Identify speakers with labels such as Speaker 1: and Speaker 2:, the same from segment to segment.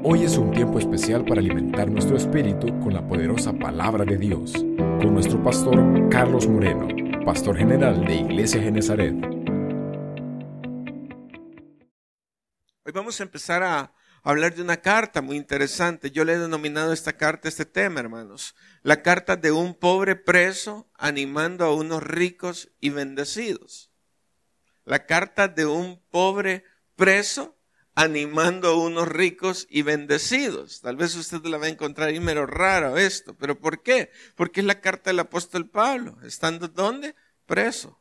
Speaker 1: Hoy es un tiempo especial para alimentar nuestro espíritu con la poderosa palabra de Dios, con nuestro pastor Carlos Moreno, pastor general de Iglesia Genesaret.
Speaker 2: Hoy vamos a empezar a hablar de una carta muy interesante. Yo le he denominado esta carta, este tema, hermanos. La carta de un pobre preso animando a unos ricos y bendecidos. La carta de un pobre preso animando a unos ricos y bendecidos. Tal vez usted la va a encontrar ahí medio raro esto, pero ¿por qué? Porque es la carta del apóstol Pablo, estando ¿dónde? Preso.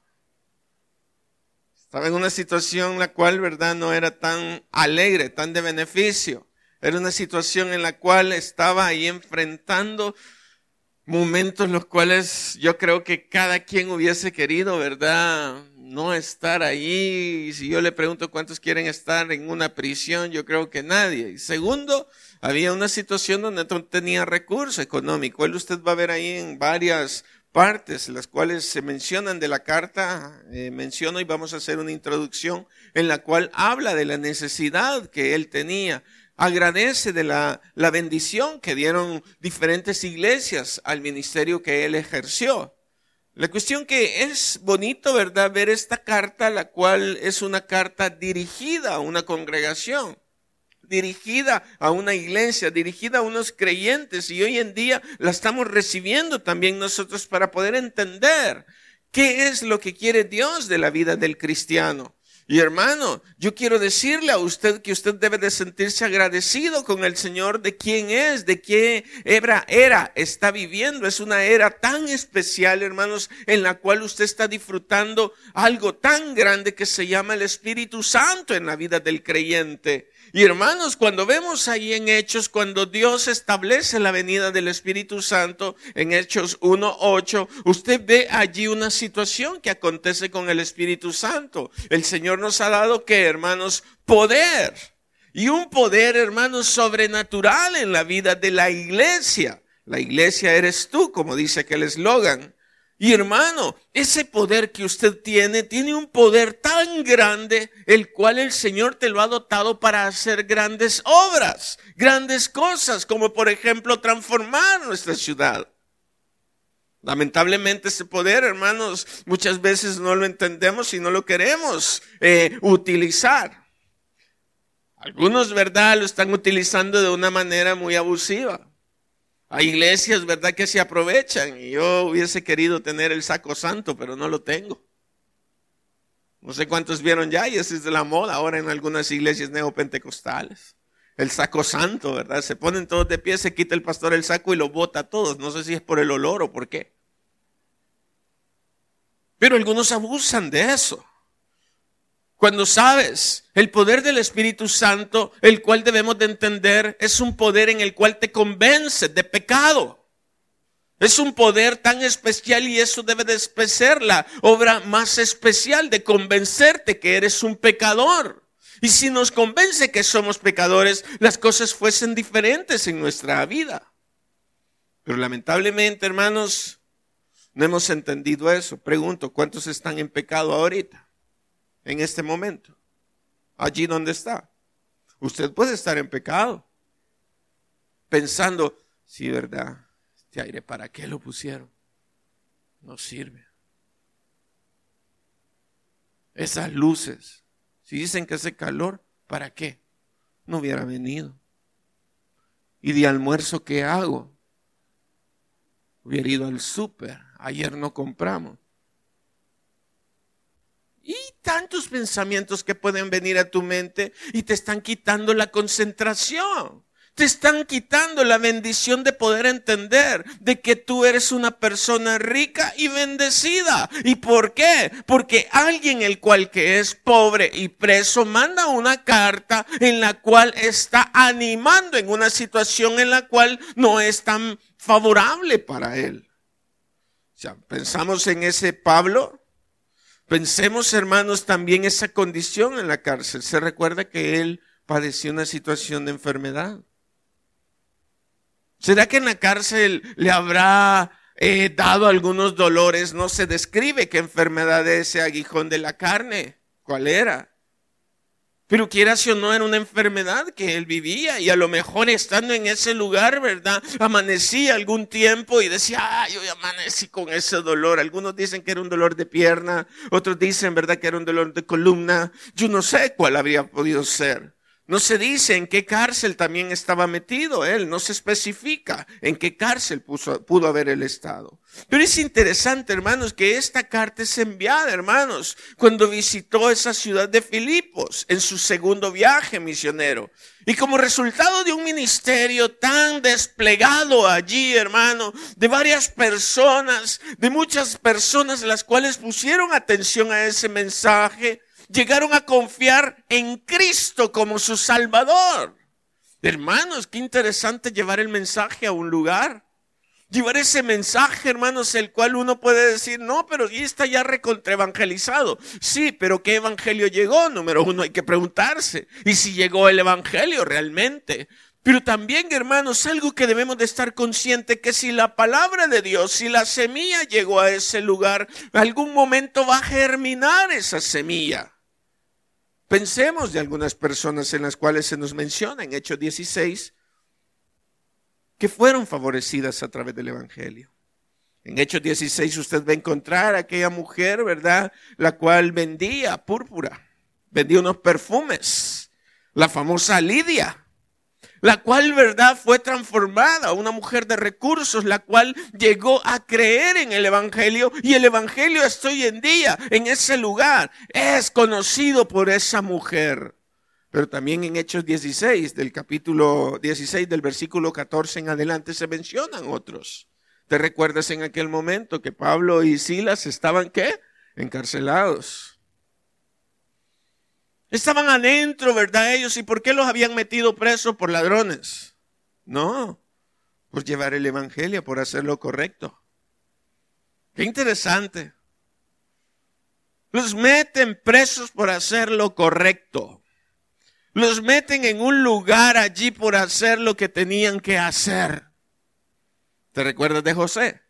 Speaker 2: Estaba en una situación la cual, ¿verdad?, no era tan alegre, tan de beneficio. Era una situación en la cual estaba ahí enfrentando momentos los cuales yo creo que cada quien hubiese querido, ¿verdad?, no estar allí. Y si yo le pregunto cuántos quieren estar en una prisión, yo creo que nadie. Y segundo, había una situación donde no tenía recurso económico. Usted va a ver ahí en varias partes, las cuales se mencionan de la carta, menciono y vamos a hacer una introducción en la cual habla de la necesidad que él tenía. Agradece de la bendición que dieron diferentes iglesias al ministerio que él ejerció. La cuestión que es bonito, ¿verdad?, ver esta carta, la cual es una carta dirigida a una congregación, dirigida a una iglesia, dirigida a unos creyentes, y hoy en día la estamos recibiendo también nosotros para poder entender qué es lo que quiere Dios de la vida del cristiano. Y hermano, yo quiero decirle a usted que usted debe de sentirse agradecido con el Señor de quién es, de qué era está viviendo. Es una era tan especial, hermanos, en la cual usted está disfrutando algo tan grande que se llama el Espíritu Santo en la vida del creyente. Y hermanos, cuando vemos ahí en Hechos, cuando Dios establece la venida del Espíritu Santo, en Hechos 1:8, usted ve allí una situación que acontece con el Espíritu Santo. El Señor nos ha dado, ¿qué, hermanos? Poder. Y un poder, hermanos, sobrenatural en la vida de la iglesia. La iglesia eres tú, como dice aquel eslogan. Y hermano, ese poder que usted tiene un poder tan grande, el cual el Señor te lo ha dotado para hacer grandes obras, grandes cosas, como por ejemplo transformar nuestra ciudad. Lamentablemente ese poder, hermanos, muchas veces no lo entendemos y no lo queremos utilizar. Algunos, ¿verdad?, lo están utilizando de una manera muy abusiva. Hay iglesias, ¿verdad?, que se aprovechan, y yo hubiese querido tener el saco santo, pero no lo tengo. No sé cuántos vieron ya, y ese es de la moda ahora en algunas iglesias neopentecostales. El saco santo, ¿verdad? Se ponen todos de pie, se quita el pastor el saco y lo bota a todos. No sé si es por el olor o por qué. Pero algunos abusan de eso. Cuando sabes, el poder del Espíritu Santo, el cual debemos de entender, es un poder en el cual te convence de pecado. Es un poder tan especial y eso debe de ser la obra más especial de convencerte que eres un pecador. Y si nos convence que somos pecadores, las cosas fuesen diferentes en nuestra vida. Pero lamentablemente, hermanos, no hemos entendido eso. Pregunto, ¿cuántos están en pecado ahorita? En este momento, allí donde está. Usted puede estar en pecado, pensando, sí, verdad, este aire, ¿para qué lo pusieron? No sirve. Esas luces, si dicen que hace calor, ¿para qué? No hubiera venido. ¿Y de almuerzo qué hago? Hubiera ido al súper, ayer no compramos. Y tantos pensamientos que pueden venir a tu mente y te están quitando la concentración. Te están quitando la bendición de poder entender de que tú eres una persona rica y bendecida. ¿Y por qué? Porque alguien el cual que es pobre y preso manda una carta en la cual está animando en una situación en la cual no es tan favorable para él. O sea, pensamos en ese Pablo. Pensemos, hermanos, también esa condición en la cárcel. Se recuerda que él padeció una situación de enfermedad. ¿Será que en la cárcel le habrá dado algunos dolores? No se describe qué enfermedad es ese aguijón de la carne. ¿Cuál era? Pero quieras o no, era una enfermedad que él vivía, y a lo mejor estando en ese lugar, ¿verdad? Amanecía algún tiempo y decía, ay, hoy amanecí con ese dolor. Algunos dicen que era un dolor de pierna, otros dicen, ¿verdad?, que era un dolor de columna. Yo no sé cuál habría podido ser. No se dice en qué cárcel también estaba metido él, no se especifica en qué cárcel pudo haber él estado. Pero es interesante, hermanos, que esta carta es enviada, hermanos, cuando visitó esa ciudad de Filipos en su segundo viaje misionero. Y como resultado de un ministerio tan desplegado allí, hermano, de varias personas, de muchas personas las cuales pusieron atención a ese mensaje, llegaron a confiar en Cristo como su Salvador. Hermanos, qué interesante llevar el mensaje a un lugar. Llevar ese mensaje, hermanos, el cual uno puede decir, no, pero ya está ya recontraevangelizado. Sí, pero ¿qué evangelio llegó? Número uno, hay que preguntarse. ¿Y si llegó el evangelio realmente? Pero también, hermanos, algo que debemos de estar conscientes, que si la palabra de Dios, si la semilla llegó a ese lugar, en algún momento va a germinar esa semilla. Pensemos de algunas personas en las cuales se nos menciona en Hechos 16 que fueron favorecidas a través del evangelio. En Hechos 16 usted va a encontrar a aquella mujer, ¿verdad?, la cual vendía púrpura, vendía unos perfumes, la famosa Lidia, la cual, ¿verdad?, fue transformada, una mujer de recursos, la cual llegó a creer en el evangelio, y el evangelio hasta hoy en día en ese lugar es conocido por esa mujer. Pero también en Hechos 16, del capítulo 16, del versículo 14 en adelante, se mencionan otros. ¿Te recuerdas en aquel momento que Pablo y Silas estaban, qué?, encarcelados? Estaban adentro, ¿verdad? Ellos, ¿y por qué los habían metido presos? ¿Por ladrones? No, por llevar el evangelio, por hacer lo correcto. Qué interesante. Los meten presos por hacer lo correcto. Los meten en un lugar allí por hacer lo que tenían que hacer. ¿Te recuerdas de José?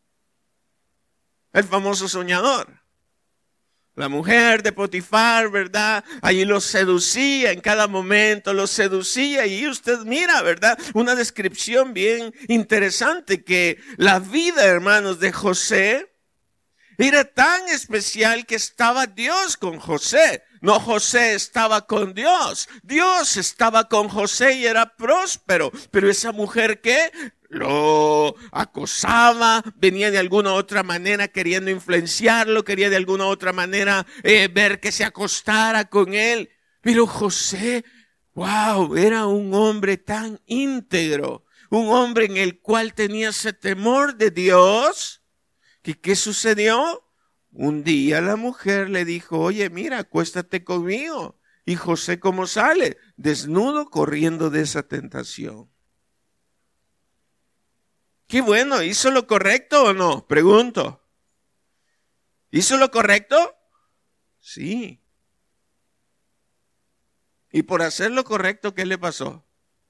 Speaker 2: El famoso soñador. La mujer de Potifar, ¿verdad? Allí los seducía en cada momento, los seducía. Y usted mira, ¿verdad?, una descripción bien interesante, que la vida, hermanos, de José era tan especial que estaba Dios con José. No José estaba con Dios. Dios estaba con José y era próspero. Pero esa mujer, ¿qué?, lo acosaba, venía de alguna otra manera queriendo influenciarlo, quería de alguna otra manera ver que se acostara con él. Pero José, wow, era un hombre tan íntegro, un hombre en el cual tenía ese temor de Dios, que ¿qué sucedió? Un día la mujer le dijo, oye, mira, acuéstate conmigo. Y José, ¿cómo sale? Desnudo, corriendo de esa tentación. Qué bueno, ¿hizo lo correcto o no? Pregunto. ¿Hizo lo correcto? Sí. Y por hacer lo correcto, ¿qué le pasó?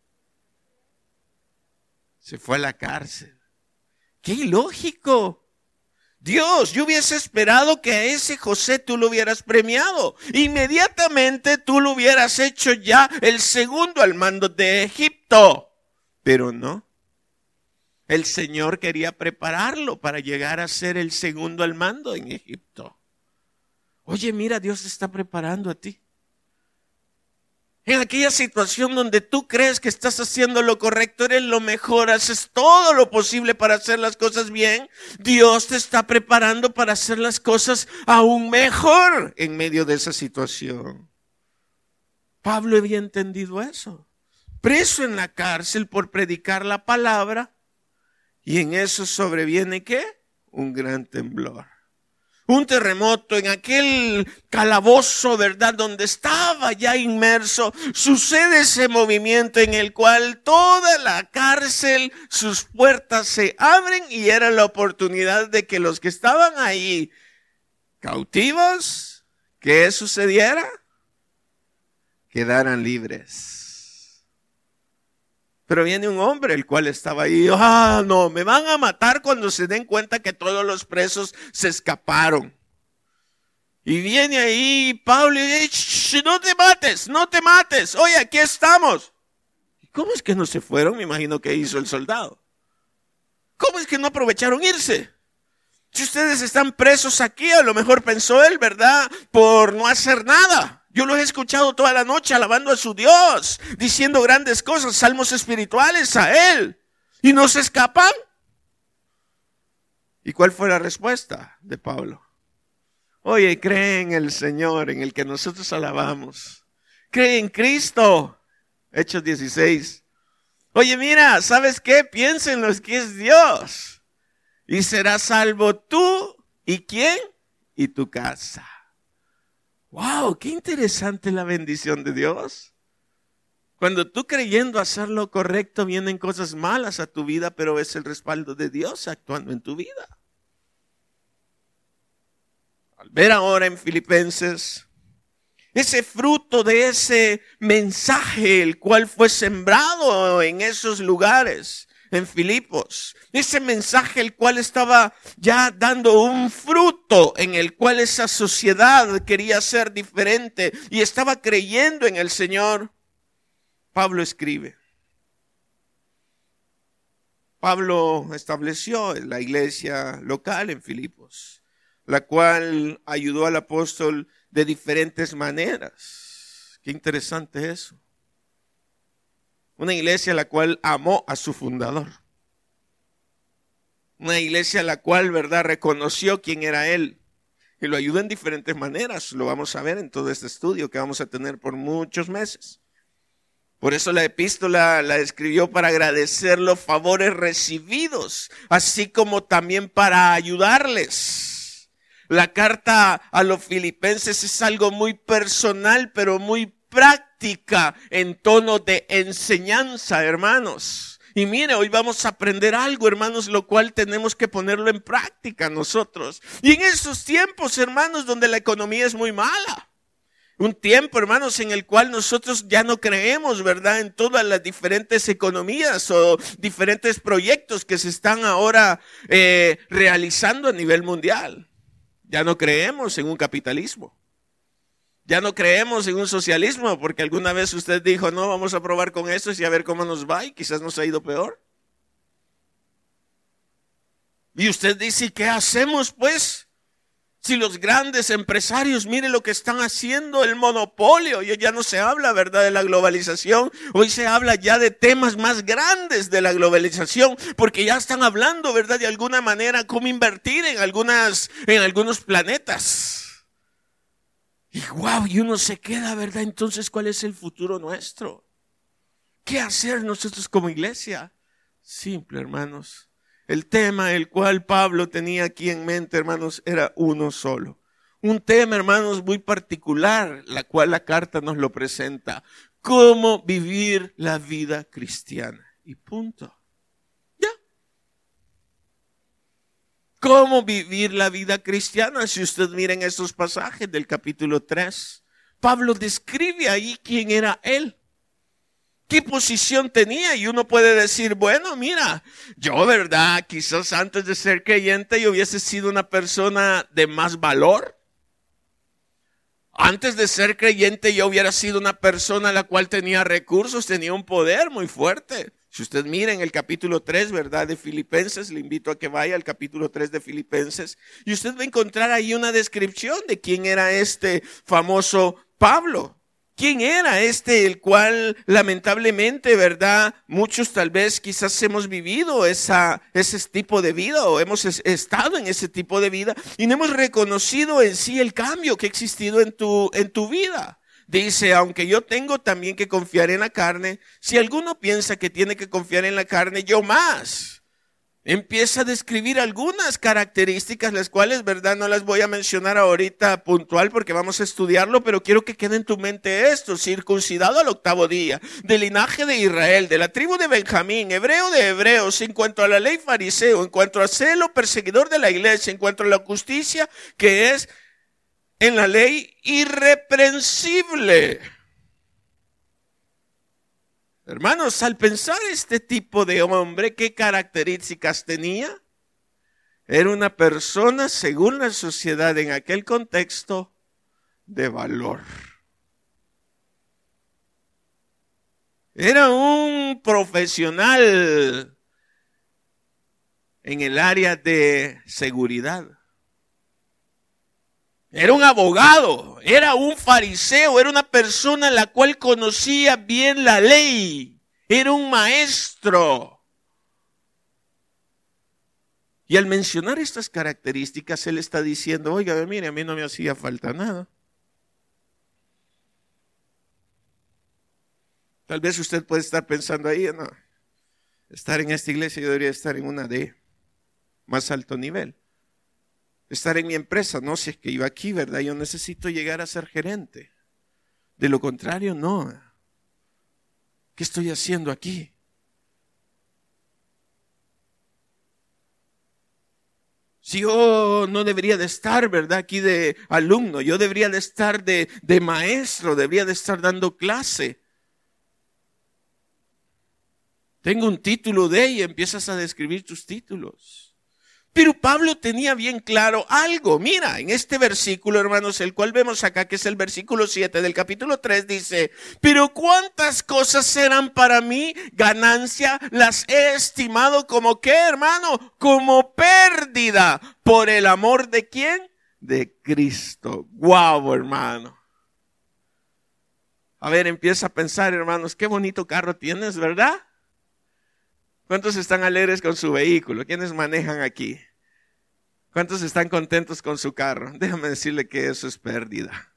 Speaker 2: Se fue a la cárcel. ¡Qué ilógico! Dios, yo hubiese esperado que a ese José tú lo hubieras premiado. Inmediatamente tú lo hubieras hecho ya el segundo al mando de Egipto. Pero no. El Señor quería prepararlo para llegar a ser el segundo al mando en Egipto. Oye, mira, Dios te está preparando a ti. En aquella situación donde tú crees que estás haciendo lo correcto, eres lo mejor, haces todo lo posible para hacer las cosas bien, Dios te está preparando para hacer las cosas aún mejor en medio de esa situación. Pablo había entendido eso. Preso en la cárcel por predicar la palabra. Y en eso sobreviene, ¿qué? Un gran temblor. Un terremoto en aquel calabozo, ¿verdad? Donde estaba ya inmerso. Sucede ese movimiento en el cual toda la cárcel, sus puertas se abren y era la oportunidad de que los que estaban ahí cautivos, ¿qué sucediera? Quedaran libres. Pero viene un hombre el cual estaba ahí, no, me van a matar cuando se den cuenta que todos los presos se escaparon. Y viene ahí Pablo y dice, no te mates, no te mates. Oye, aquí estamos. ¿Cómo es que no se fueron? Me imagino que hizo el soldado. ¿Cómo es que no aprovecharon irse? Si ustedes están presos aquí, a lo mejor pensó él, ¿verdad? Por no hacer nada. Yo los he escuchado toda la noche alabando a su Dios, diciendo grandes cosas, salmos espirituales a él. ¿Y no se escapan? ¿Y cuál fue la respuesta de Pablo? Oye, cree en el Señor, en el que nosotros alabamos. Cree en Cristo. Hechos 16. Oye, mira, ¿sabes qué? Piensa en los que es Dios. Y serás salvo tú, ¿y quién? Y tu casa. ¡Wow! ¡Qué interesante la bendición de Dios! Cuando tú creyendo hacer lo correcto vienen cosas malas a tu vida, pero es el respaldo de Dios actuando en tu vida. Al ver ahora en Filipenses ese fruto de ese mensaje, el cual fue sembrado en esos lugares, en Filipos, ese mensaje el cual estaba ya dando un fruto en el cual esa sociedad quería ser diferente y estaba creyendo en el Señor, Pablo escribe. Pablo estableció la iglesia local en Filipos, la cual ayudó al apóstol de diferentes maneras. Qué interesante eso. Una iglesia la cual amó a su fundador. Una iglesia la cual, ¿verdad?, reconoció quién era él. Y lo ayudó en diferentes maneras. Lo vamos a ver en todo este estudio que vamos a tener por muchos meses. Por eso la epístola la escribió para agradecer los favores recibidos, así como también para ayudarles. La carta a los filipenses es algo muy personal, pero muy práctica en tono de enseñanza, hermanos. Y mire, hoy vamos a aprender algo, hermanos, lo cual tenemos que ponerlo en práctica nosotros. Y en esos tiempos, hermanos, donde la economía es muy mala. Un tiempo, hermanos, en el cual nosotros ya no creemos, ¿verdad?, en todas las diferentes economías o diferentes proyectos que se están ahora realizando a nivel mundial. Ya no creemos en un capitalismo. Ya no creemos en un socialismo, porque alguna vez usted dijo, no, vamos a probar con esto y a ver cómo nos va, y quizás nos ha ido peor. Y usted dice, ¿qué hacemos pues? Si los grandes empresarios, mire lo que están haciendo, el monopolio, y ya no se habla, ¿verdad?, de la globalización, hoy se habla ya de temas más grandes de la globalización, porque ya están hablando, ¿verdad?, de alguna manera cómo invertir en algunos planetas. Y wow, y uno se queda, ¿verdad? Entonces, ¿cuál es el futuro nuestro? ¿Qué hacer nosotros como iglesia? Simple, hermanos. El tema el cual Pablo tenía aquí en mente, hermanos, era uno solo. Un tema, hermanos, muy particular, la cual la carta nos lo presenta. Cómo vivir la vida cristiana. Y punto. Ya. Cómo vivir la vida cristiana. Si usted mira en estos pasajes del capítulo 3, Pablo describe ahí quién era él. ¿Qué posición tenía? Y uno puede decir, bueno, mira, yo, ¿verdad? Quizás antes de ser creyente yo hubiese sido una persona de más valor. Antes de ser creyente yo hubiera sido una persona la cual tenía recursos, tenía un poder muy fuerte. Si usted mira en el capítulo 3, ¿verdad?, de Filipenses, le invito a que vaya al capítulo 3 de Filipenses, y usted va a encontrar ahí una descripción de quién era este famoso Pablo. ¿Quién era el cual lamentablemente, verdad, muchos tal vez quizás hemos vivido ese tipo de vida o hemos estado en ese tipo de vida y no hemos reconocido en sí el cambio que ha existido en tu vida? Dice, aunque yo tengo también que confiar en la carne, si alguno piensa que tiene que confiar en la carne, yo más. Empieza a describir algunas características, las cuales, verdad, no las voy a mencionar ahorita puntual porque vamos a estudiarlo, pero quiero que quede en tu mente esto: circuncidado al 8º día, del linaje de Israel, de la tribu de Benjamín, hebreo de hebreos, en cuanto a la ley fariseo, en cuanto a celo, perseguidor de la iglesia, en cuanto a la justicia, que es en la ley irreprensible. Hermanos, al pensar este tipo de hombre, ¿qué características tenía? Era una persona, según la sociedad en aquel contexto, de valor. Era un profesional en el área de seguridad. Era un abogado, era un fariseo, era una persona la cual conocía bien la ley. Era un maestro. Y al mencionar estas características, él está diciendo, oiga, mire, a mí no me hacía falta nada. Tal vez usted puede estar pensando ahí, no, estar en esta iglesia yo debería estar en una de más alto nivel. Estar en mi empresa, no, si es que iba aquí, ¿verdad? Yo necesito llegar a ser gerente. De lo contrario, no. ¿Qué estoy haciendo aquí? Si yo no debería de estar, ¿verdad? Aquí de alumno, yo debería de estar de maestro, debería de estar dando clase. Tengo un título de y empiezas a describir tus títulos. Pero Pablo tenía bien claro algo. Mira, en este versículo, hermanos, el cual vemos acá, que es el versículo 7 del capítulo 3, dice, pero cuántas cosas eran para mí ganancia, las he estimado como ¿qué, hermano? Como pérdida. ¿Por el amor de quién? De Cristo. ¡Guau, hermano! A ver, empieza a pensar, hermanos, qué bonito carro tienes, ¿verdad? ¿Cuántos están alegres con su vehículo? ¿Quiénes manejan aquí? ¿Cuántos están contentos con su carro? Déjame decirle que eso es pérdida.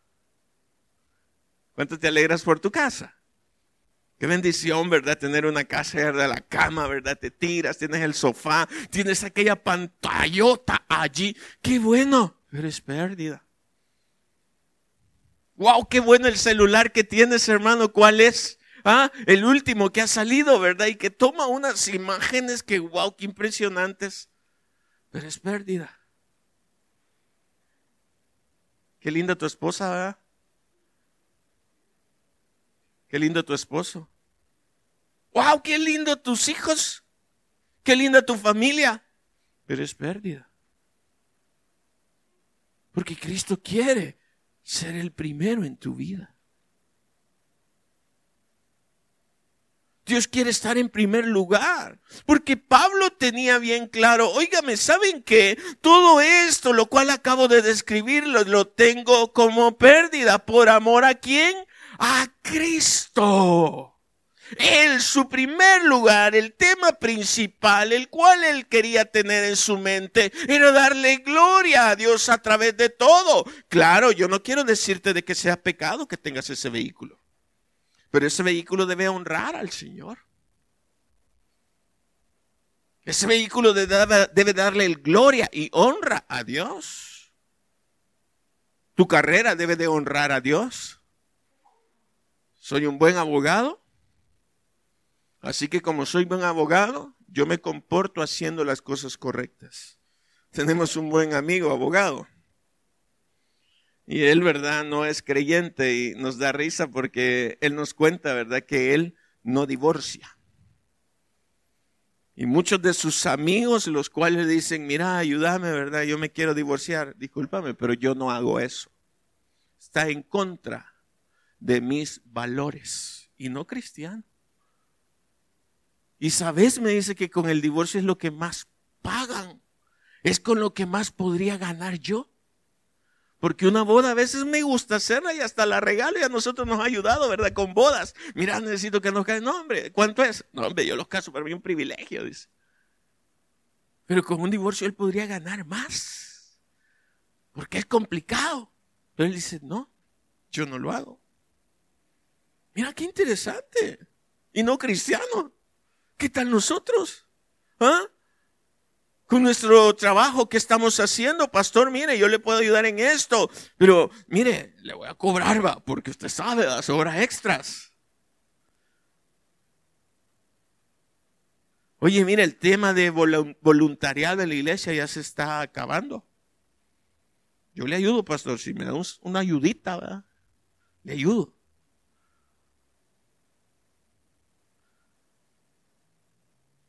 Speaker 2: ¿Cuánto te alegras por tu casa? Qué bendición, ¿verdad? Tener una casa, ¿verdad? La cama, ¿verdad? Te tiras, tienes el sofá, tienes aquella pantallota allí. ¡Qué bueno! Pero es pérdida. ¡Wow! ¡Qué bueno el celular que tienes, hermano! ¿Cuál es? El último que ha salido, ¿verdad? Y que toma unas imágenes que, wow, qué impresionantes. Pero es pérdida. Qué linda tu esposa, ¿verdad? Qué lindo tu esposo. Wow, qué lindo tus hijos. Qué linda tu familia. Pero es pérdida. Porque Cristo quiere ser el primero en tu vida. Dios quiere estar en primer lugar, porque Pablo tenía bien claro, óigame, ¿saben qué? Todo esto, lo cual acabo de describir, lo tengo como pérdida. ¿Por amor a quién? A Cristo. Él, su primer lugar, el tema principal, el cual él quería tener en su mente, era darle gloria a Dios a través de todo. Claro, yo no quiero decirte de que sea pecado que tengas ese vehículo. Pero ese vehículo debe honrar al Señor. Ese vehículo debe darle gloria y honra a Dios. Tu carrera debe de honrar a Dios. Soy un buen abogado. Así que como soy buen abogado, yo me comporto haciendo las cosas correctas. Tenemos un buen amigo abogado. Y él, ¿verdad? No es creyente y nos da risa porque él nos cuenta, ¿verdad? Que él no divorcia. Y muchos de sus amigos, los cuales le dicen, mira, ayúdame, ¿verdad? Yo me quiero divorciar. Discúlpame, pero yo no hago eso. Está en contra de mis valores y no cristiano. Y sabes, me dice que con el divorcio es lo que más pagan. Es con lo que más podría ganar yo. Porque una boda a veces me gusta hacerla y hasta la regalo y a nosotros nos ha ayudado, ¿verdad? Con bodas. Mira, necesito que nos casen. No, hombre, ¿cuánto es? No, hombre, yo los caso, para mí es un privilegio, dice. Pero con un divorcio él podría ganar más. Porque es complicado. Pero él dice, no, yo no lo hago. Mira, qué interesante. Y no cristiano. ¿Qué tal nosotros? Con nuestro trabajo que estamos haciendo, pastor, mire, yo le puedo ayudar en esto, pero mire, le voy a cobrar, va, porque usted sabe las horas extras. Oye, mire, el tema de voluntariado de la iglesia ya se está acabando. Yo le ayudo, pastor, si me da una ayudita, ¿verdad? Le ayudo.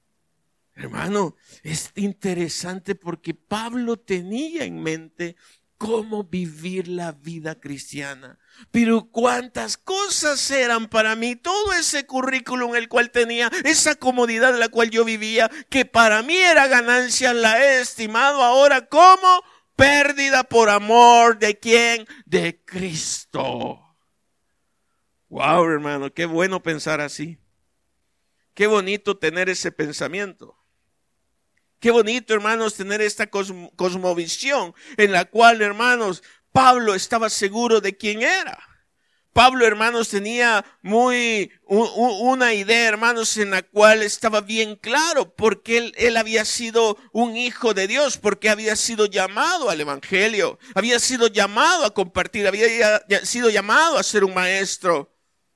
Speaker 2: Hermano, es interesante porque Pablo tenía en mente cómo vivir la vida cristiana. Pero cuántas cosas eran para mí, todo ese currículum el cual tenía, esa comodidad en la cual yo vivía, que para mí era ganancia, la he estimado ahora como pérdida por amor de ¿quién? De Cristo. Wow, hermano, qué bueno pensar así. Qué bonito tener ese pensamiento. Qué bonito, hermanos, tener esta cosmovisión en la cual, hermanos, Pablo estaba seguro de quién era. Pablo, hermanos, tenía una idea, hermanos, en la cual estaba bien claro, porque él había sido un hijo de Dios, porque había sido llamado al evangelio, había sido llamado a compartir, había sido llamado a ser un maestro.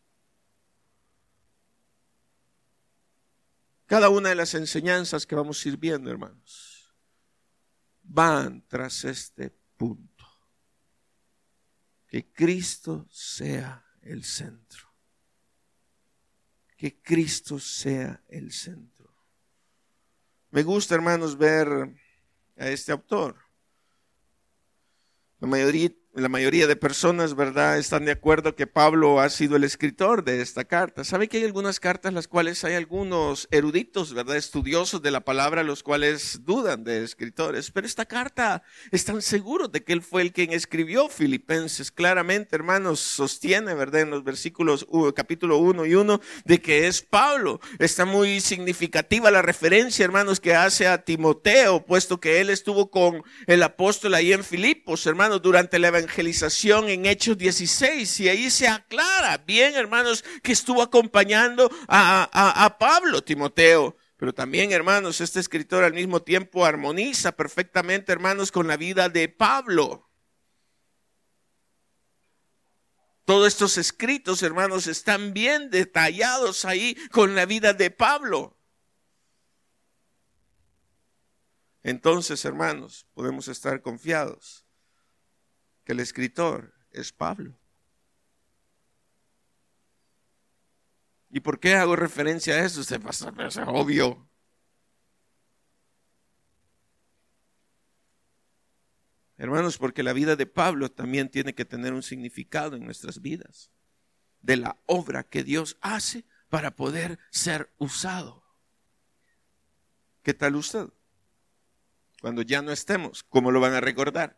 Speaker 2: Cada una de las enseñanzas que vamos a ir viendo, hermanos, van tras este punto. Que Cristo sea el centro. Que Cristo sea el centro. Me gusta, hermanos, ver a este autor. La mayoría de personas, ¿verdad?, están de acuerdo que Pablo ha sido el escritor de esta carta. ¿Sabe que hay algunas cartas las cuales hay algunos eruditos, ¿verdad?, estudiosos de la palabra, los cuales dudan de escritores? Pero esta carta están seguros de que él fue el quien escribió Filipenses. Claramente, hermanos, sostiene, ¿verdad?, en los versículos capítulo 1 y 1 de que es Pablo. Está muy significativa la referencia, hermanos, que hace a Timoteo, puesto que él estuvo con el apóstol ahí en Filipos, hermanos, durante la evangelización en Hechos 16, y ahí se aclara bien, hermanos, que estuvo acompañando a Pablo, Timoteo. Pero también, hermanos, este escritor al mismo tiempo armoniza perfectamente, hermanos, con la vida de Pablo. Todos estos escritos, hermanos, están bien detallados ahí con la vida de Pablo. Entonces, hermanos, podemos estar confiados que el escritor es Pablo. ¿Y por qué hago referencia a eso? Usted pasa, pero es obvio. Hermanos, porque la vida de Pablo también tiene que tener un significado en nuestras vidas, de la obra que Dios hace para poder ser usado. ¿Qué tal usted? Cuando ya no estemos, ¿cómo lo van a recordar?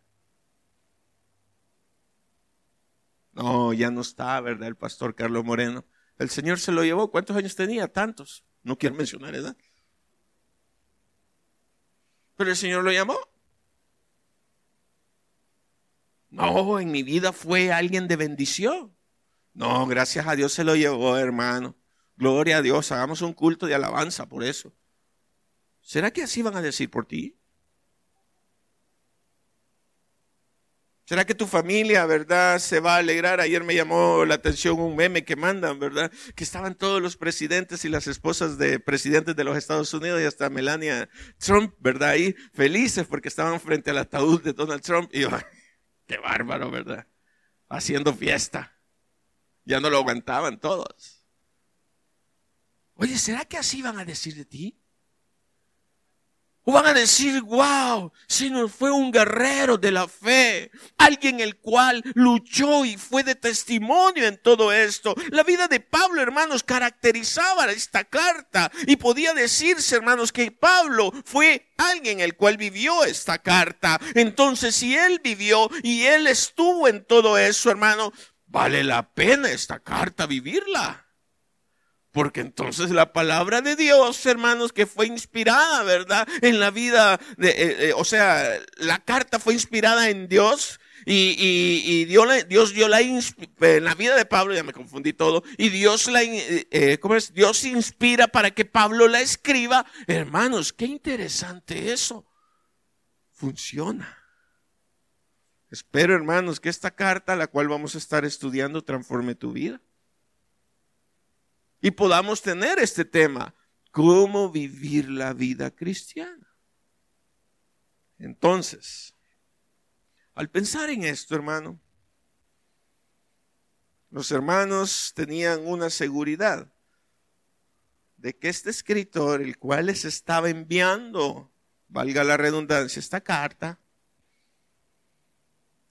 Speaker 2: No, ya no está, ¿verdad? El pastor Carlos Moreno. El Señor se lo llevó. ¿Cuántos años tenía? Tantos. No quiero mencionar edad. Pero el Señor lo llamó. No, en mi vida fue alguien de bendición. No, gracias a Dios se lo llevó, hermano. Gloria a Dios, hagamos un culto de alabanza por eso. ¿Será que así van a decir por ti? ¿Será que tu familia, verdad, se va a alegrar? Ayer me llamó la atención un meme que mandan, verdad, que estaban todos los presidentes y las esposas de presidentes de los Estados Unidos y hasta Melania Trump, verdad, ahí felices porque estaban frente al ataúd de Donald Trump. Y yo, qué bárbaro, verdad, haciendo fiesta. Ya no lo aguantaban todos. Oye, ¿será que así van a decir de ti? O van a decir, wow, si nos fue un guerrero de la fe, alguien el cual luchó y fue de testimonio en todo esto. La vida de Pablo, hermanos, caracterizaba esta carta y podía decirse, hermanos, que Pablo fue alguien el cual vivió esta carta. Entonces, si él vivió y él estuvo en todo eso, hermano, vale la pena esta carta vivirla. Porque entonces la palabra de Dios, hermanos, que fue inspirada, ¿verdad? En la vida, la carta fue inspirada en Dios y Dios dio en la vida de Pablo, ya me confundí todo, y Dios Dios inspira para que Pablo la escriba. Hermanos, qué interesante eso. Funciona. Espero, hermanos, que esta carta, la cual vamos a estar estudiando, transforme tu vida. Y podamos tener este tema, cómo vivir la vida cristiana. Entonces, al pensar en esto, hermano, los hermanos tenían una seguridad de que este escritor, el cual les estaba enviando, valga la redundancia, esta carta,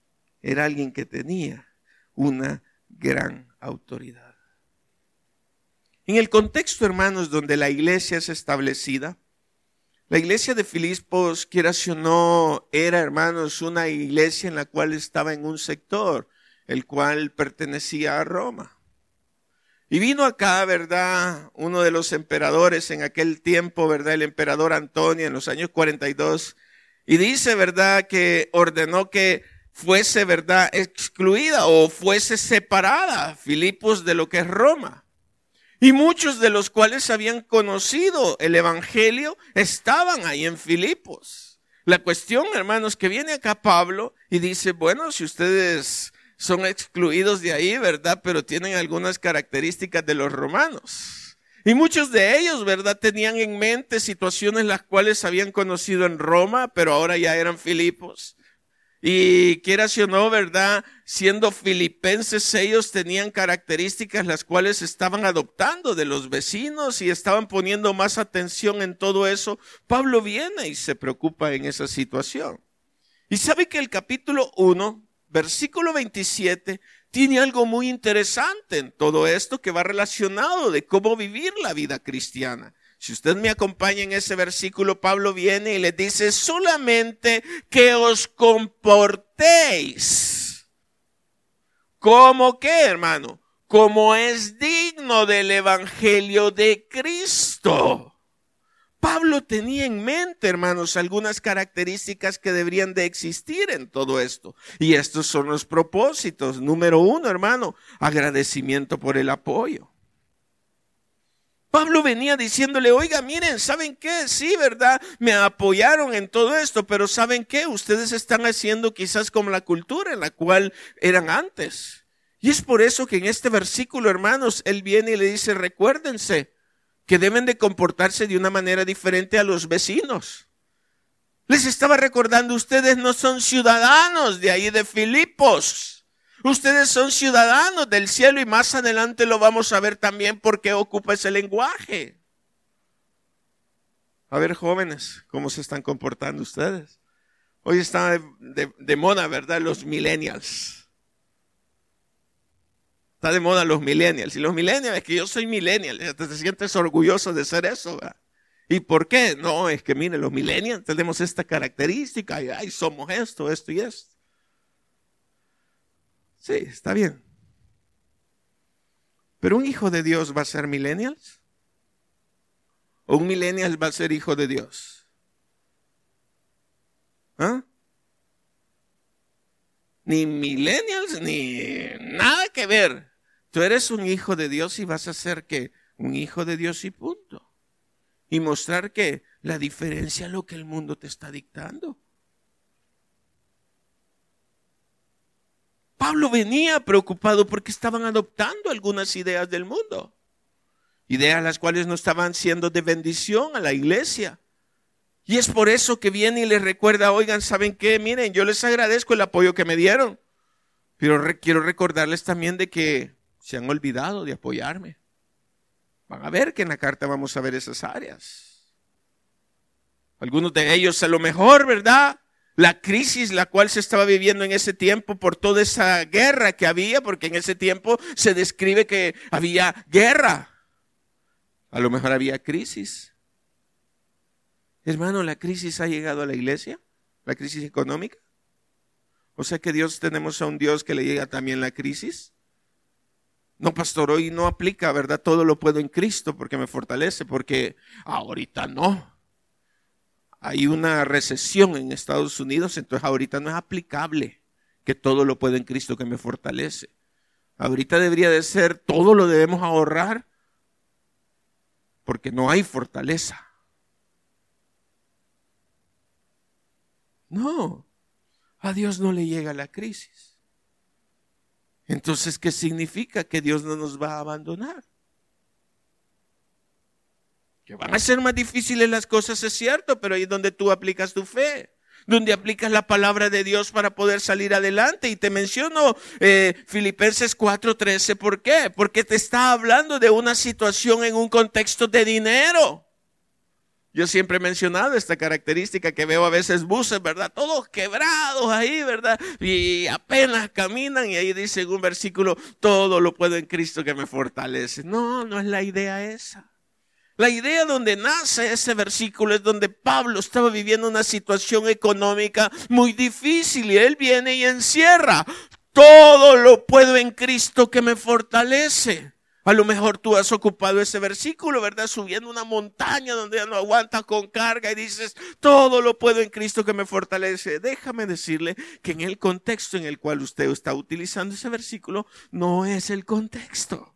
Speaker 2: era alguien que tenía una gran autoridad. En el contexto, hermanos, donde la iglesia es establecida, la iglesia de Filipos, quieras o no, era, hermanos, una iglesia en la cual estaba en un sector, el cual pertenecía a Roma. Y vino acá, ¿verdad?, uno de los emperadores en aquel tiempo, ¿verdad?, el emperador Antonio en los años 42, y dice, ¿verdad?, que ordenó que fuese, ¿verdad?, excluida o fuese separada Filipos de lo que es Roma. Y muchos de los cuales habían conocido el evangelio estaban ahí en Filipos. La cuestión, hermanos, que viene acá Pablo y dice, bueno, si ustedes son excluidos de ahí, ¿verdad?, pero tienen algunas características de los romanos. Y muchos de ellos, ¿verdad?, tenían en mente situaciones las cuales habían conocido en Roma, pero ahora ya eran Filipos. Y quieras o no, ¿verdad?, siendo filipenses, ellos tenían características las cuales estaban adoptando de los vecinos y estaban poniendo más atención en todo eso. Pablo viene y se preocupa en esa situación. Y sabe que el capítulo 1, versículo 27, tiene algo muy interesante en todo esto que va relacionado de cómo vivir la vida cristiana. Si usted me acompaña en ese versículo, Pablo viene y le dice, solamente que os comportéis. ¿Cómo qué, hermano? Como es digno del evangelio de Cristo. Pablo tenía en mente, hermanos, algunas características que deberían de existir en todo esto. Y estos son los propósitos. Número 1, hermano, agradecimiento por el apoyo. Pablo venía diciéndole, oiga, miren, ¿saben qué? Sí, ¿verdad? Me apoyaron en todo esto, pero ¿saben qué? Ustedes están haciendo quizás como la cultura en la cual eran antes. Y es por eso que en este versículo, hermanos, él viene y le dice, recuérdense que deben de comportarse de una manera diferente a los vecinos. Les estaba recordando, ustedes no son ciudadanos de ahí de Filipos. Ustedes son ciudadanos del cielo y más adelante lo vamos a ver también porque ocupa ese lenguaje. A ver, jóvenes, ¿cómo se están comportando ustedes? Hoy está de moda, ¿verdad? Los millennials. Está de moda los millennials. Y los millennials, es que yo soy millennial. Te sientes orgulloso de ser eso, ¿verdad? ¿Y por qué? No, es que miren, los millennials tenemos esta característica. Y somos esto y esto. Sí, está bien. ¿Pero un hijo de Dios va a ser millennials? ¿O un millennial va a ser hijo de Dios? ¿Ah? Ni millennials, ni nada que ver. Tú eres un hijo de Dios y vas a ser ¿qué? Un hijo de Dios y punto. Y mostrar que la diferencia es lo que el mundo te está dictando. Pablo venía preocupado porque estaban adoptando algunas ideas del mundo. Ideas las cuales no estaban siendo de bendición a la iglesia. Y es por eso que viene y les recuerda, oigan, ¿saben qué? Miren, yo les agradezco el apoyo que me dieron. Pero quiero recordarles también de que se han olvidado de apoyarme. Van a ver que en la carta vamos a ver esas áreas. Algunos de ellos a lo mejor, ¿verdad?, la crisis la cual se estaba viviendo en ese tiempo por toda esa guerra que había, porque en ese tiempo se describe que había guerra. A lo mejor había crisis. Hermano, ¿la crisis ha llegado a la iglesia? ¿La crisis económica? O sea que tenemos a un Dios que le llega también la crisis. No, pastor, hoy no aplica, ¿verdad? Todo lo puedo en Cristo porque me fortalece, porque ahorita no. Hay una recesión en Estados Unidos, entonces ahorita no es aplicable que todo lo puedo en Cristo que me fortalece. Ahorita debería de ser, todo lo debemos ahorrar porque no hay fortaleza. No, a Dios no le llega la crisis. Entonces, ¿qué significa? Que Dios no nos va a abandonar. Que van a ser más difíciles las cosas, es cierto, pero ahí es donde tú aplicas tu fe, donde aplicas la palabra de Dios para poder salir adelante. Y te menciono Filipenses 4:13, ¿por qué? Porque te está hablando de una situación en un contexto de dinero. Yo siempre he mencionado esta característica que veo a veces buses, ¿verdad? Todos quebrados ahí, ¿verdad? Y apenas caminan y ahí dice en un versículo, todo lo puedo en Cristo que me fortalece. No, no es la idea esa. La idea donde nace ese versículo es donde Pablo estaba viviendo una situación económica muy difícil y él viene y encierra. Todo lo puedo en Cristo que me fortalece. A lo mejor tú has ocupado ese versículo, ¿verdad? Subiendo una montaña donde ya no aguantas con carga y dices, todo lo puedo en Cristo que me fortalece. Déjame decirle que en el contexto en el cual usted está utilizando ese versículo, no es el contexto.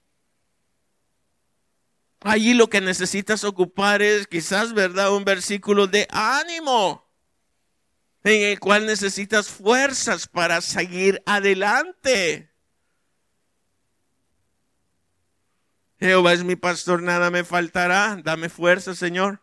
Speaker 2: Allí lo que necesitas ocupar es quizás, ¿verdad? Un versículo de ánimo, en el cual necesitas fuerzas para seguir adelante. Jehová es mi pastor, nada me faltará. Dame fuerza, Señor.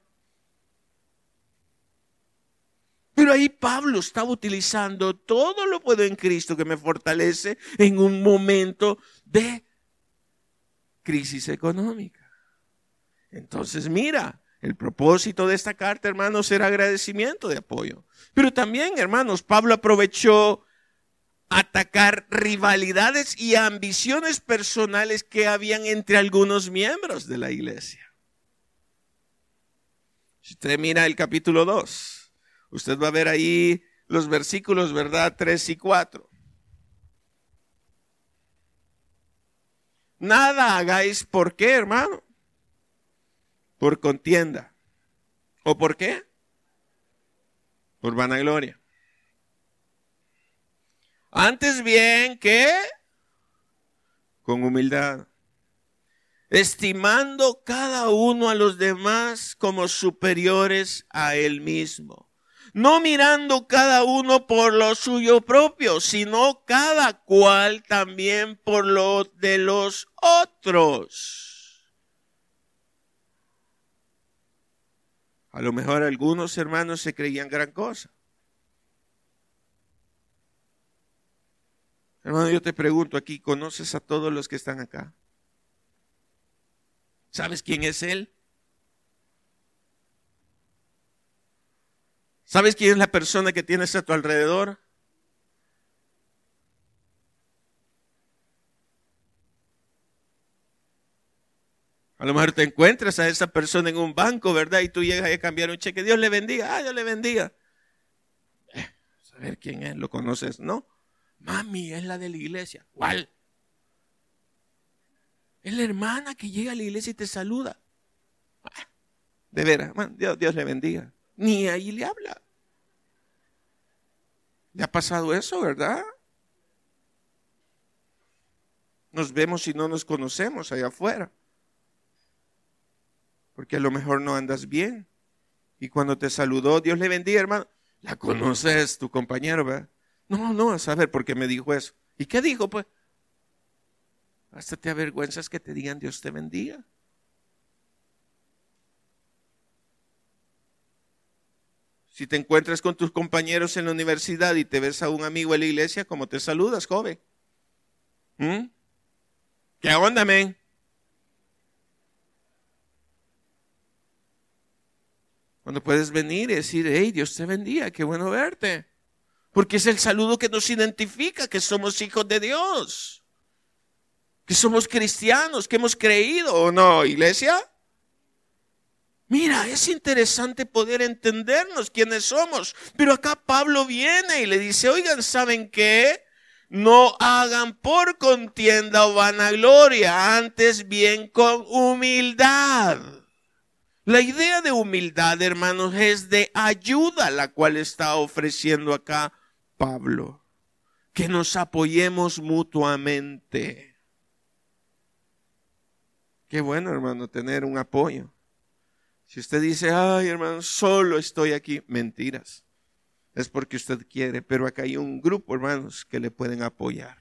Speaker 2: Pero ahí Pablo estaba utilizando todo lo puedo en Cristo que me fortalece en un momento de crisis económica. Entonces mira, el propósito de esta carta, hermanos, era agradecimiento de apoyo. Pero también, hermanos, Pablo aprovechó atacar rivalidades y ambiciones personales que habían entre algunos miembros de la iglesia. Si usted mira el capítulo 2, usted va a ver ahí los versículos, ¿verdad? 3 y 4. Nada hagáis, ¿por qué, hermano? Por contienda. ¿O por qué? Por vanagloria. Antes bien que con humildad, estimando cada uno a los demás como superiores a él mismo, no mirando cada uno por lo suyo propio, sino cada cual también por lo de los otros. A lo mejor algunos hermanos se creían gran cosa. Hermano, yo te pregunto aquí, ¿conoces a todos los que están acá? ¿Sabes quién es Él? ¿Sabes quién es la persona que tienes a tu alrededor? A lo mejor te encuentras a esa persona en un banco, ¿verdad? Y tú llegas a cambiar un cheque. Dios le bendiga. Dios le bendiga. ¿Saber quién es? ¿Lo conoces? No. Mami, es la de la iglesia. ¿Cuál? Es la hermana que llega a la iglesia y te saluda. De veras, man, Dios le bendiga. Ni ahí le habla. ¿Le ha pasado eso, verdad? Nos vemos y no nos conocemos allá afuera. Porque a lo mejor no andas bien. Y cuando te saludó, Dios le bendiga, hermano. La conoces, tu compañero, ¿verdad? No, a saber por qué me dijo eso. ¿Y qué dijo, pues? Hasta te avergüenzas que te digan Dios te bendiga. Si te encuentras con tus compañeros en la universidad y te ves a un amigo en la iglesia, ¿cómo te saludas, joven? ¿Qué onda, men? Cuando puedes venir y decir, hey, Dios te bendiga, qué bueno verte. Porque es el saludo que nos identifica, que somos hijos de Dios. Que somos cristianos, que hemos creído, ¿o no, iglesia? Mira, es interesante poder entendernos quiénes somos. Pero acá Pablo viene y le dice, oigan, ¿saben qué? No hagan por contienda o vanagloria, antes bien con humildad. La idea de humildad, hermanos, es de ayuda, la cual está ofreciendo acá Pablo. Que nos apoyemos mutuamente. Qué bueno, hermano, tener un apoyo. Si usted dice, ay, hermano, solo estoy aquí, mentiras. Es porque usted quiere, pero acá hay un grupo, hermanos, que le pueden apoyar.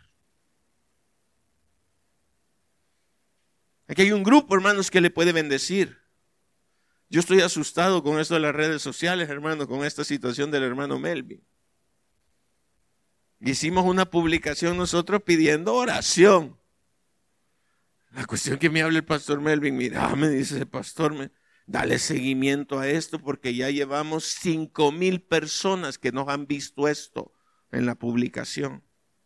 Speaker 2: Aquí hay un grupo, hermanos, que le puede bendecir. Yo estoy asustado con esto de las redes sociales, hermano, con esta situación del hermano Melvin. Hicimos una publicación nosotros pidiendo oración. La cuestión que me habla el pastor Melvin, mira, me dice el pastor, Dale seguimiento a esto porque ya llevamos 5,000 personas que nos han visto esto en la publicación.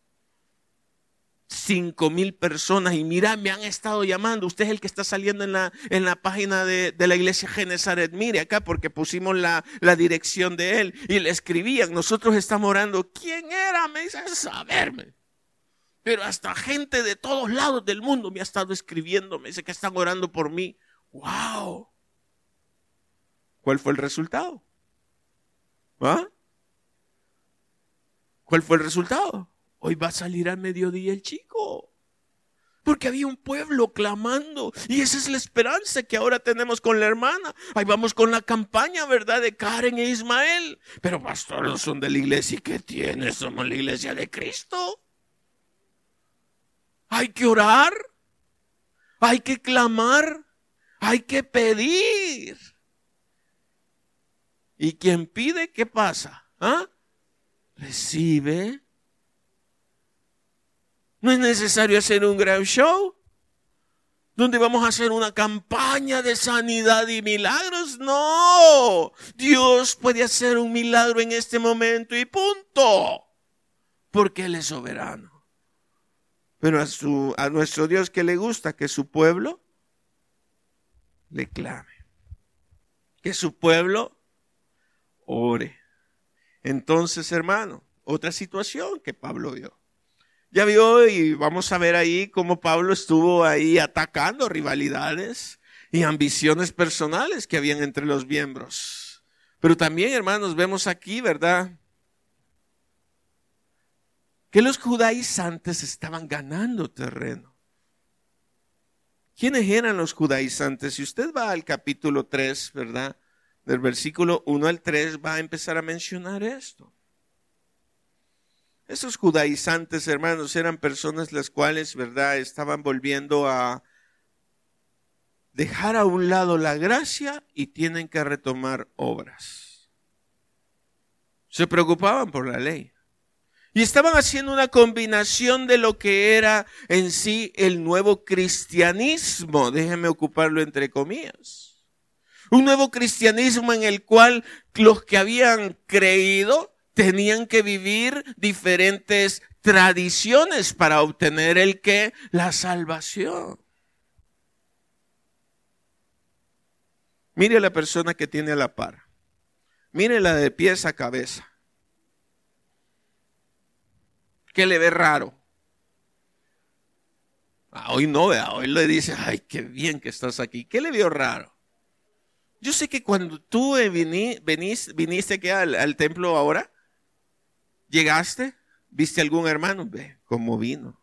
Speaker 2: 5,000 personas y mira, me han estado llamando. Usted es el que está saliendo en la página de la iglesia Genesaret. Mire acá porque pusimos la dirección de él y le escribían. Nosotros estamos orando. ¿Quién era? Me dice, saberme. Pero hasta gente de todos lados del mundo me ha estado escribiendo. Me dice que están orando por mí. ¡Wow! ¿Cuál fue el resultado? ¿Ah? ¿Cuál fue el resultado? Hoy va a salir al mediodía el chico. Porque había un pueblo clamando. Y esa es la esperanza que ahora tenemos con la hermana. Ahí vamos con la campaña, ¿verdad? De Karen e Ismael. Pero pastor, no son de la iglesia. ¿Y qué tiene? Somos la iglesia de Cristo. Hay que orar. Hay que clamar. Hay que pedir. Y quien pide, ¿qué pasa? ¿Ah? Recibe. No es necesario hacer un gran show donde vamos a hacer una campaña de sanidad y milagros. No, Dios puede hacer un milagro en este momento y punto, porque Él es soberano. Pero a nuestro Dios que le gusta que su pueblo le clame, que su pueblo ore. Entonces, hermano, otra situación que Pablo vio. Ya vio y vamos a ver ahí cómo Pablo estuvo ahí atacando rivalidades y ambiciones personales que habían entre los miembros. Pero también, hermanos, vemos aquí, ¿verdad?, que los judaizantes estaban ganando terreno. ¿Quiénes eran los judaizantes? Si usted va al capítulo 3, ¿verdad?, del versículo 1 al 3, va a empezar a mencionar esto. Esos judaizantes, hermanos, eran personas las cuales, ¿verdad?, estaban volviendo a dejar a un lado la gracia y tienen que retomar obras. Se preocupaban por la ley. Y estaban haciendo una combinación de lo que era en sí el nuevo cristianismo. Déjenme ocuparlo entre comillas. Un nuevo cristianismo en el cual los que habían creído tenían que vivir diferentes tradiciones para obtener el qué, la salvación. Mire a la persona que tiene a la par. Mírela de pies a cabeza. ¿Qué le ve raro? Hoy no, hoy le dice, ay, qué bien que estás aquí. ¿Qué le vio raro? Yo sé que cuando tú viniste aquí al templo ahora, llegaste, viste algún hermano, ve cómo vino.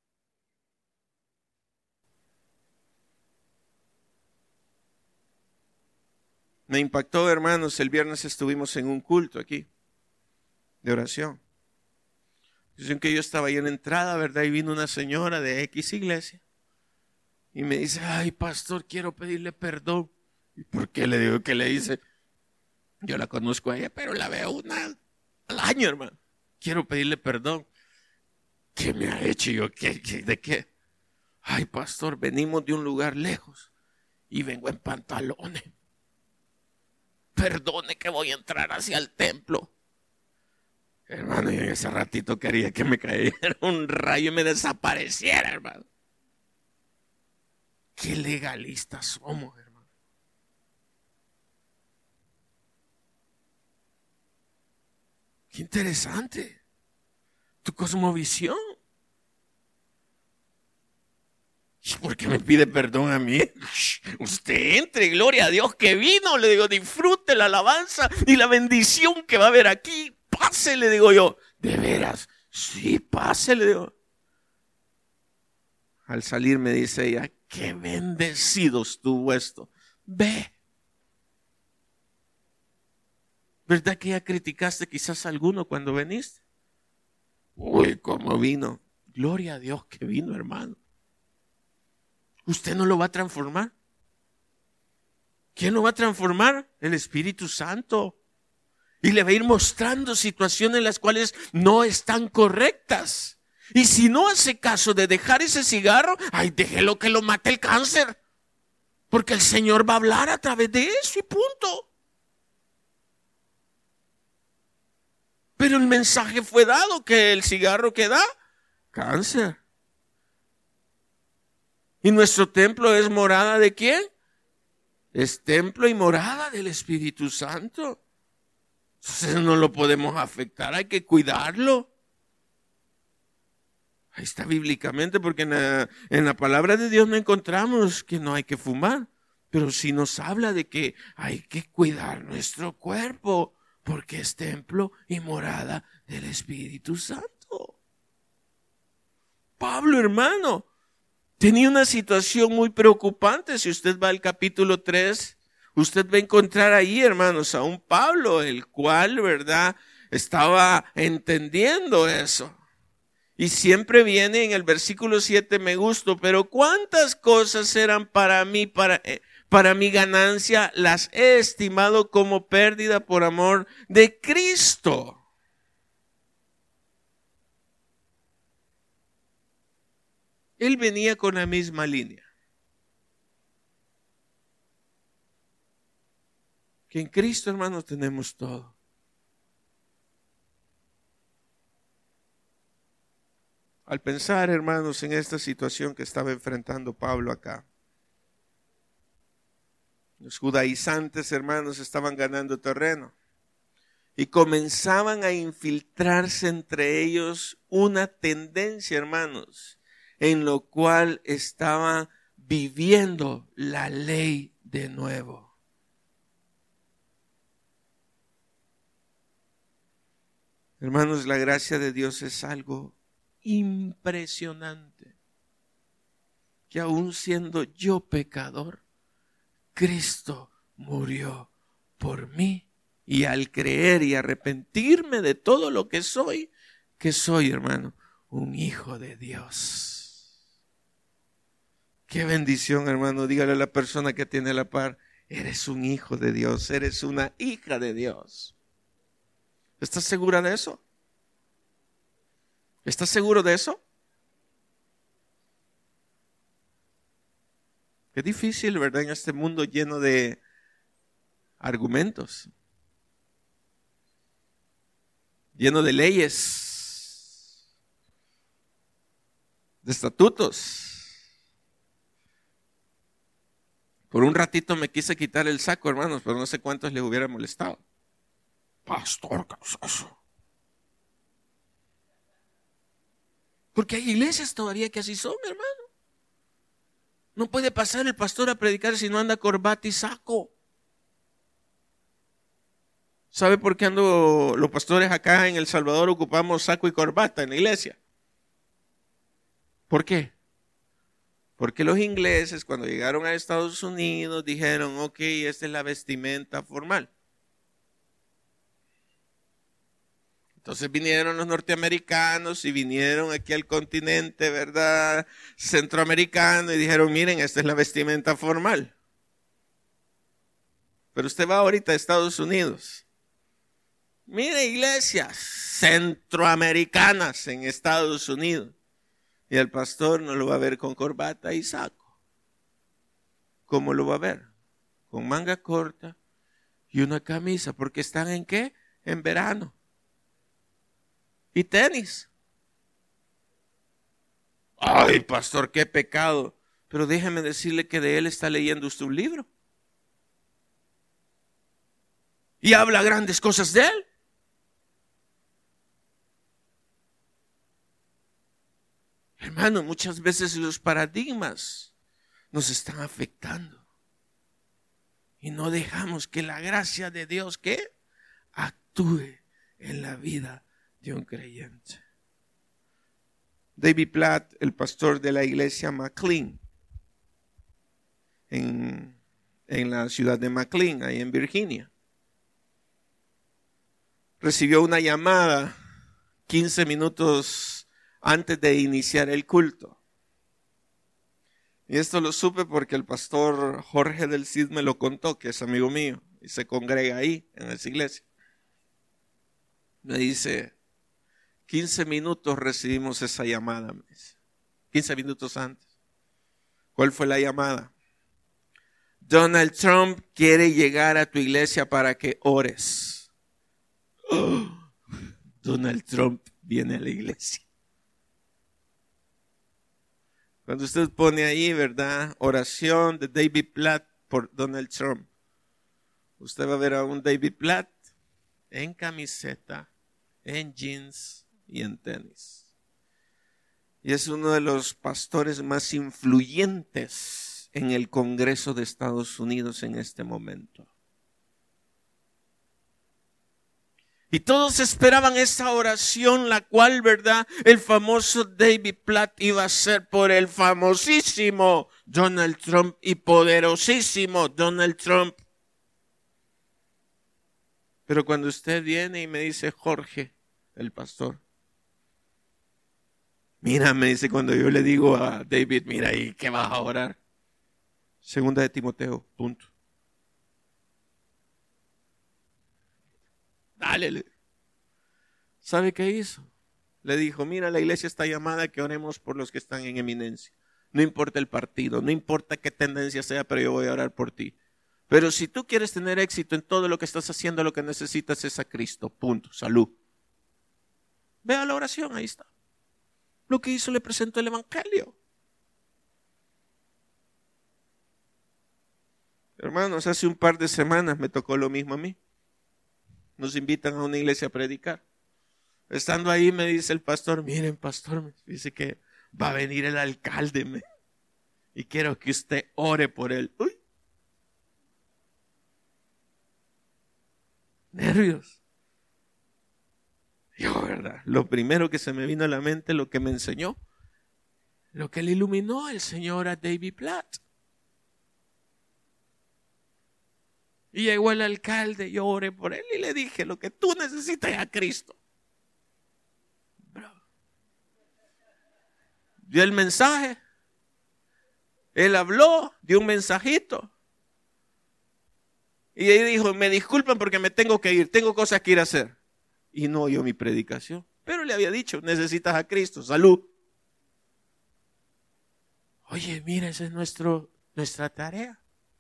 Speaker 2: Me impactó, hermanos, el viernes estuvimos en un culto aquí, de oración. Dicen que yo estaba ahí en la entrada, ¿verdad? Y vino una señora de X iglesia y me dice, ay, pastor, quiero pedirle perdón. ¿Y por qué? Le digo, ¿qué le dice? Yo la conozco a ella, pero la veo una al año, hermano. Quiero pedirle perdón. ¿Qué me ha hecho? Yo, ¿de qué? Ay, pastor, venimos de un lugar lejos y vengo en pantalones. Perdone que voy a entrar hacia el templo. Hermano, yo en ese ratito quería que me cayera un rayo y me desapareciera, hermano. Qué legalistas somos, hermano. Qué interesante. Tu cosmovisión. ¿Y por qué me pide perdón a mí? Usted entre, gloria a Dios que vino. Le digo, disfrute la alabanza y la bendición que va a haber aquí. Pase, le digo yo. ¿De veras? Sí, pase, le digo. Al salir me dice ella, qué bendecido estuvo esto. Ve. ¿Verdad que ya criticaste quizás a alguno cuando viniste? Uy, ¿cómo vino? Gloria a Dios que vino, hermano. ¿Usted no lo va a transformar? ¿Quién lo va a transformar? El Espíritu Santo. Y le va a ir mostrando situaciones en las cuales no están correctas. Y si no hace caso de dejar ese cigarro, ay, déjelo que lo mate el cáncer. Porque el Señor va a hablar a través de eso y punto. Pero el mensaje fue dado que el cigarro que da cáncer. ¿Y nuestro templo es morada de quién? Es templo y morada del Espíritu Santo. Entonces no lo podemos afectar, hay que cuidarlo. Ahí está bíblicamente, porque en la palabra de Dios no encontramos que no hay que fumar, pero sí nos habla de que hay que cuidar nuestro cuerpo, porque es templo y morada del Espíritu Santo. Pablo, hermano, tenía una situación muy preocupante. Si usted va al capítulo 3, usted va a encontrar ahí, hermanos, a un Pablo, el cual, ¿verdad?, estaba entendiendo eso. Y siempre viene en el versículo 7, me gustó, pero cuántas cosas eran para mí, para mi ganancia, las he estimado como pérdida por amor de Cristo. Él venía con la misma línea. Que en Cristo, hermanos, tenemos todo. Al pensar, hermanos, en esta situación que estaba enfrentando Pablo acá, los judaizantes, hermanos, estaban ganando terreno y comenzaban a infiltrarse entre ellos una tendencia, hermanos, en lo cual estaba viviendo la ley de nuevo. Hermanos, la gracia de Dios es algo impresionante, que aún siendo yo pecador, Cristo murió por mí, y al creer y arrepentirme de todo lo que soy, hermano, un hijo de Dios. Qué bendición, hermano. Dígale a la persona que tiene a la par, eres un hijo de Dios, eres una hija de Dios. ¿Estás segura de eso? ¿Estás seguro de eso? Qué difícil, ¿verdad? En este mundo lleno de argumentos, lleno de leyes, de estatutos. Por un ratito me quise quitar el saco, hermanos, pero no sé cuántos les hubiera molestado. Pastor, ¿qué es eso? Porque hay iglesias todavía que así son, hermano. No puede pasar el pastor a predicar si no anda corbata y saco. ¿Sabe por qué los pastores acá en El Salvador ocupamos saco y corbata en la iglesia? ¿Por qué? Porque los ingleses cuando llegaron a Estados Unidos dijeron, ok, esta es la vestimenta formal. Entonces vinieron los norteamericanos y vinieron aquí al continente, ¿verdad?, centroamericano, y dijeron, miren, esta es la vestimenta formal. Pero usted va ahorita a Estados Unidos. Mire iglesias centroamericanas en Estados Unidos. Y el pastor no lo va a ver con corbata y saco. ¿Cómo lo va a ver? Con manga corta y una camisa. ¿Porque están en qué? En verano. Y tenis. Ay, pastor, qué pecado. Pero déjeme decirle que de él está leyendo usted un libro. Y habla grandes cosas de él. Hermano, muchas veces los paradigmas nos están afectando. Y no dejamos que la gracia de Dios, ¿qué?, actúe en la vida de un creyente. David Platt, el pastor de la iglesia McLean, en la ciudad de McLean, ahí en Virginia, recibió una llamada 15 minutos antes de iniciar el culto. Y esto lo supe porque el pastor Jorge del Cid me lo contó, que es amigo mío y se congrega ahí en esa iglesia. Me dice, 15 minutos recibimos esa llamada, me dice. 15 minutos antes. ¿Cuál fue la llamada? Donald Trump quiere llegar a tu iglesia para que ores. Oh, Donald Trump viene a la iglesia. Cuando usted pone ahí, ¿verdad? Oración de David Platt por Donald Trump. Usted va a ver a un David Platt en camiseta, en jeans y en tenis. Y es uno de los pastores más influyentes en el Congreso de Estados Unidos en este momento. Y todos esperaban esa oración, la cual, ¿verdad?, el famoso David Platt iba a hacer por el famosísimo Donald Trump y poderosísimo Donald Trump. Pero cuando usted viene y me dice, Jorge, el pastor, mira, me dice, cuando yo le digo a David, mira, ¿y qué vas a orar? Segunda de Timoteo, punto. Dale. ¿Sabe qué hizo? Le dijo, mira, la iglesia está llamada a que oremos por los que están en eminencia. No importa el partido, no importa qué tendencia sea, pero yo voy a orar por ti. Pero si tú quieres tener éxito en todo lo que estás haciendo, lo que necesitas es a Cristo, punto, salud. Vea la oración, ahí está. Lo que hizo, le presentó el evangelio. Hermanos, hace un par de semanas me tocó lo mismo a mí. Nos invitan a una iglesia a predicar. Estando ahí me dice el pastor, miren pastor, me dice que va a venir el alcalde y quiero que usted ore por él. Uy. Nervios. Yo, ¿verdad? Lo primero que se me vino a la mente, lo que me enseñó, lo que le iluminó el Señor a David Platt. Y llegó el alcalde, yo oré por él y le dije, lo que tú necesitas es a Cristo. Bravo. Dio el mensaje. Él habló, dio un mensajito. Y ahí dijo, me disculpan porque me tengo que ir, tengo cosas que ir a hacer. Y no oyó mi predicación. Pero le había dicho, necesitas a Cristo, salud. Oye, mira, esa es nuestra tarea.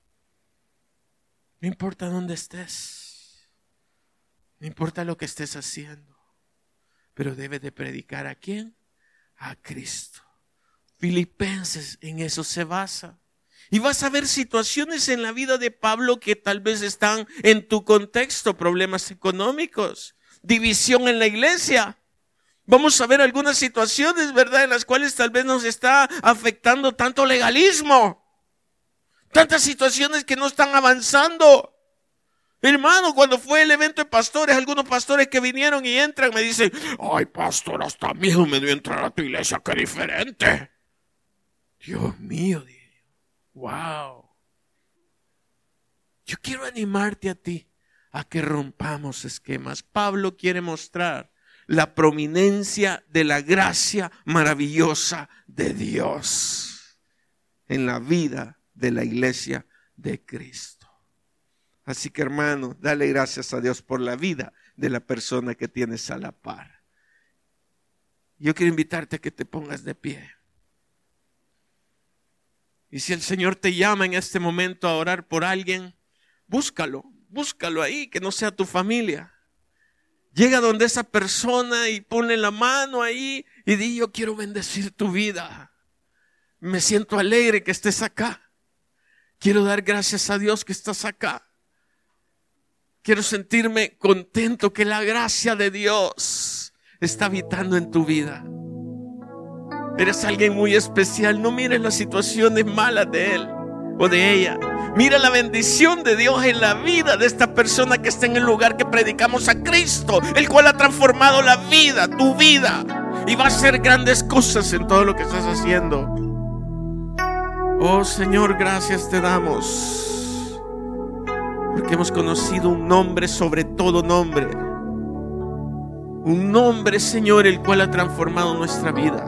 Speaker 2: No importa dónde estés, no importa lo que estés haciendo, pero debes de predicar ¿a quién? A Cristo. Filipenses en eso se basa. Y vas a ver situaciones en la vida de Pablo que tal vez están en tu contexto, problemas económicos, división en la iglesia. Vamos a ver algunas situaciones, ¿verdad?, en las cuales tal vez nos está afectando tanto legalismo. Tantas situaciones que no están avanzando. Hermano, cuando fue el evento de pastores, algunos pastores que vinieron y entran me dicen, ay pastor, hasta miedo me dio entrar a tu iglesia, qué diferente. Dios mío, dije, wow. Yo quiero animarte a ti a que rompamos esquemas. Pablo quiere mostrar la prominencia de la gracia maravillosa de Dios en la vida de la iglesia de Cristo. Así que hermano, dale gracias a Dios por la vida de la persona que tienes a la par. Yo quiero invitarte a que te pongas de pie. Y si el Señor te llama en este momento a orar por alguien, búscalo ahí, que no sea tu familia. Llega donde esa persona y ponle la mano ahí y di, yo quiero bendecir tu vida. Me siento alegre que estés acá. Quiero dar gracias a Dios que estás acá. Quiero sentirme contento que la gracia de Dios está habitando en tu vida. Eres alguien muy especial. No mires las situaciones malas de él o de ella. Mira la bendición de Dios en la vida de esta persona que está en el lugar que predicamos a Cristo, el cual ha transformado la vida, tu vida, y va a hacer grandes cosas en todo lo que estás haciendo. Oh Señor, gracias te damos, porque hemos conocido un nombre sobre todo nombre. Un nombre, Señor, el cual ha transformado nuestra vida.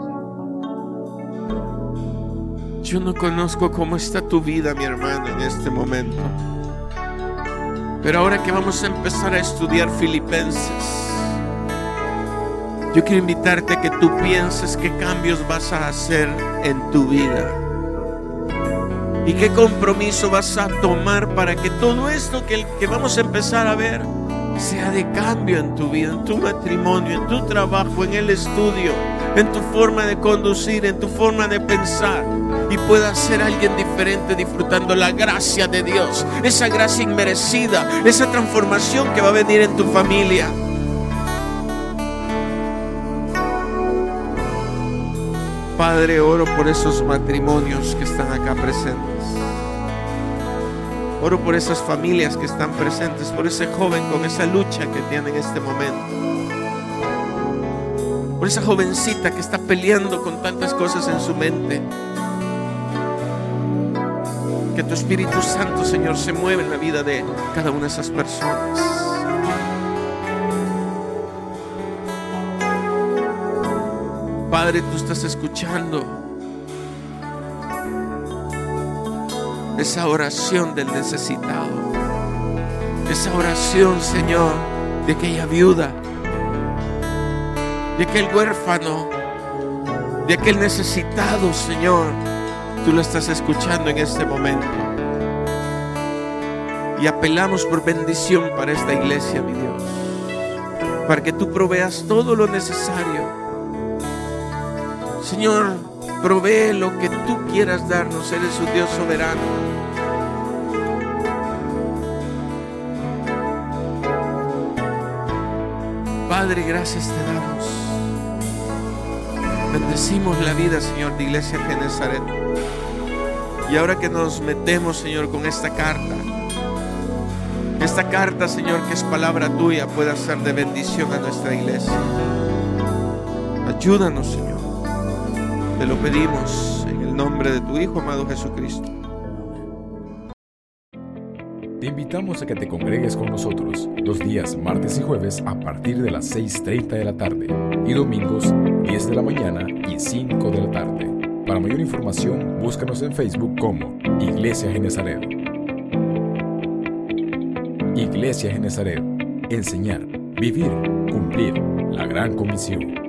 Speaker 2: Yo no conozco cómo está tu vida, mi hermano, en este momento. Pero ahora que vamos a empezar a estudiar Filipenses, yo quiero invitarte a que tú pienses qué cambios vas a hacer en tu vida. ¿Y qué compromiso vas a tomar para que todo esto que vamos a empezar a ver sea de cambio en tu vida, en tu matrimonio, en tu trabajo, en el estudio, en tu forma de conducir, en tu forma de pensar, y puedas ser alguien diferente disfrutando la gracia de Dios, esa gracia inmerecida, esa transformación que va a venir en tu familia? Padre, oro por esos matrimonios que están acá presentes. Oro por esas familias que están presentes, por ese joven con esa lucha que tiene en este momento, por esa jovencita que está peleando con tantas cosas en su mente. Que tu Espíritu Santo, Señor, se mueva en la vida de cada una de esas personas. Padre, tú estás escuchando esa oración del necesitado, esa oración, Señor, de aquella viuda, de aquel huérfano, de aquel necesitado, Señor. Tú lo estás escuchando en este momento. Y apelamos por bendición para esta iglesia, mi Dios, para que tú proveas todo lo necesario. Señor, provee lo que tú quieras darnos. Eres un Dios soberano. Padre, gracias te damos. Bendecimos la vida, Señor, de Iglesia Genesaret. Y ahora que nos metemos, Señor, con esta carta, Señor, que es palabra tuya, pueda ser de bendición a nuestra iglesia. Ayúdanos, Señor. Te lo pedimos en el nombre de tu Hijo amado Jesucristo.
Speaker 1: Te invitamos a que te congregues con nosotros los días martes y jueves a partir de las 6:30 de la tarde y domingos 10 de la mañana y 5 de la tarde. Para mayor información, búscanos en Facebook como Iglesia Genesaret. Iglesia Genesaret. Enseñar, vivir, cumplir la gran comisión.